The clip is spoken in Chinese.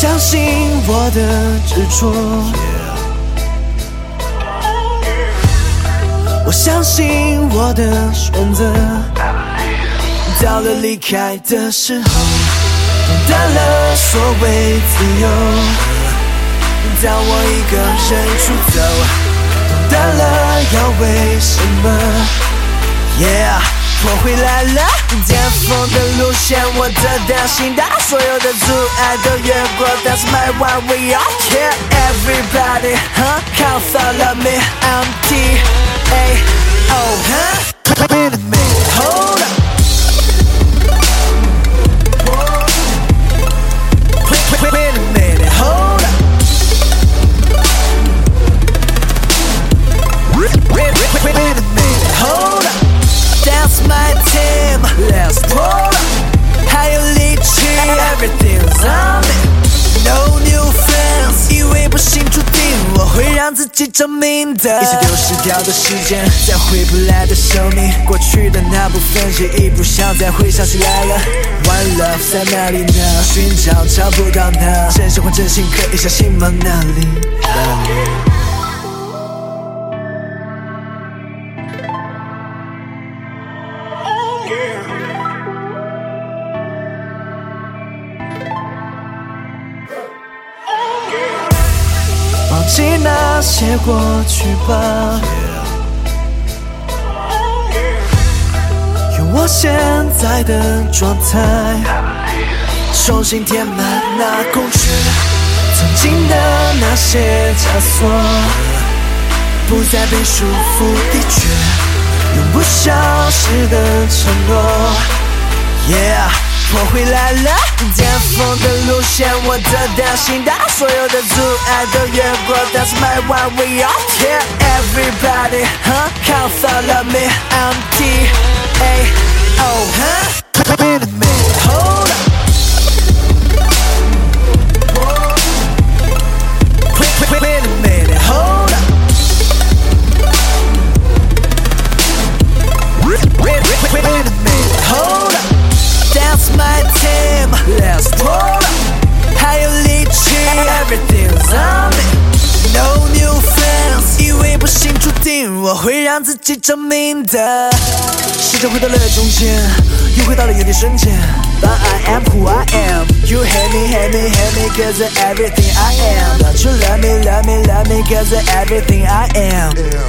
相信我的执着，我相信我的选择。到了离开的时候，懂得了所谓自由。当我一个人出走，懂得了要为什么。Yeah， 我回来了，巅峰的路线我得到心大，所有的阻碍都越过。That's my one we all care. Everybody, come follow me. I'm T.A.O. Wait a minute, hold up. Wait a minute, hold up. Wait a minute, hold up. That's my team, let's pull up. 还有力气 ，everything's on me. No new friends， 以为不幸注定，我会让自己证明的。一切丢失掉的时间，再回不来的生命，过去的那部分记忆不想再回想起来了。One love 在哪里呢？寻找找不到呢。真心换真心，可以相信吗？哪里？哪里？忘记那些过去吧，用我现在的状态重新填满那空缺，曾经的那些枷锁不再被束缚的确，永不消失的承诺。Yeah， 我回来了，巅峰的路线我得到心大，所有的阻碍都越过。That's my one we all care. Everybody, come follow me. I'm T.A.O. Wait a minute, hold up. Wait a minute, hold up. Wait a minute, hold up. That's my team, let's pull up. 还有力气 ，everything's on me. No new friends， 以为不幸注定，我会让自己证明的。时间回到了中间，又回到了原地瞬间。But I am who I am. You hate me, cause of everything I am. But you love me, cause of everything I am.